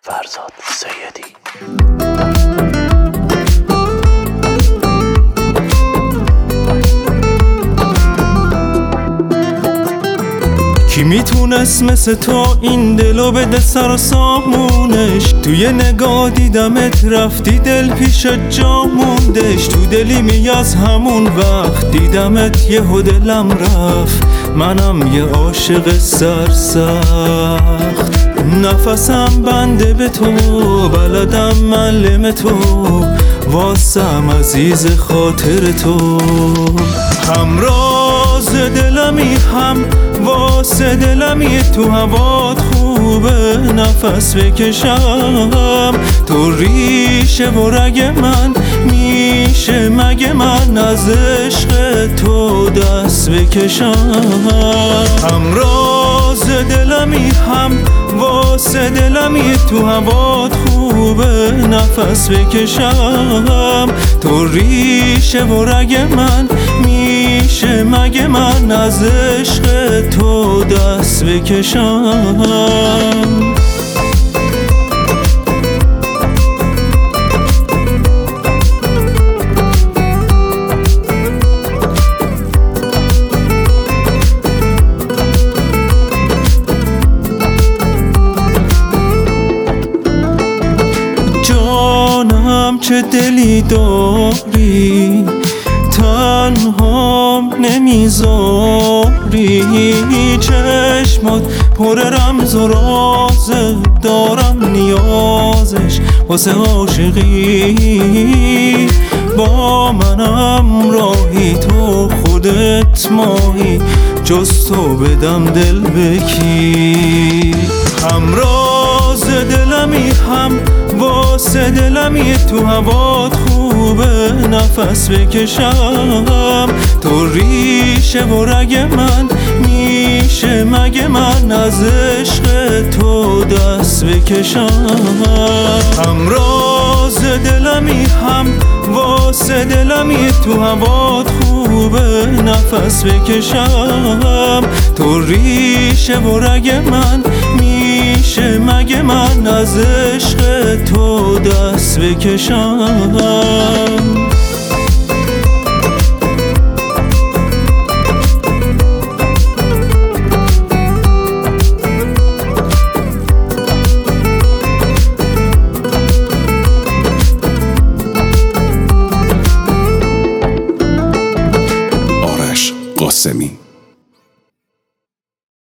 فرزاد سیدی. کی میتونست مثل تو این دلو بده سر و سامونش؟ توی نگاه دیدمت رفتی دل پیشت جا موندش. تو دلیمی از همون وقت دیدمت یهو دلم رفت، منم یه عاشق سرسخت. نفسم بنده به تو، بلدم معلم تو، واسم عزیز خاطر تو. همراز دلمی هم واسه دلمی، تو هوات خوبه نفس بکشم. تو ریشه و رگ من میشه مگه من از عشق تو دست بکشم. همراز دلمی هم واسه دلمی، تو هوات خوبه نفس بکشم. تو ریشه و رگ من میشه مگه من از عشق تو دست بکشم. جانم چه دلی داری، تنهام نمیذاری. چشمات پر رمز و رازه، دارم نیازش واسه عاشقی. با منم راهی، تو خودت ماهی، جز تو بدم دل بکی. همراز دلمی هم واسه دلمی، تو هوات خوبه نفس بکشم. تو ریشه و رگ من میشه مگه من از عشق تو دست بکشم. همراز دلمی هم واسه دلمی، تو هوات خوبه نفس بکشم. تو ریشه و رگ من میشه مگه من از عشق تو دست بکشم.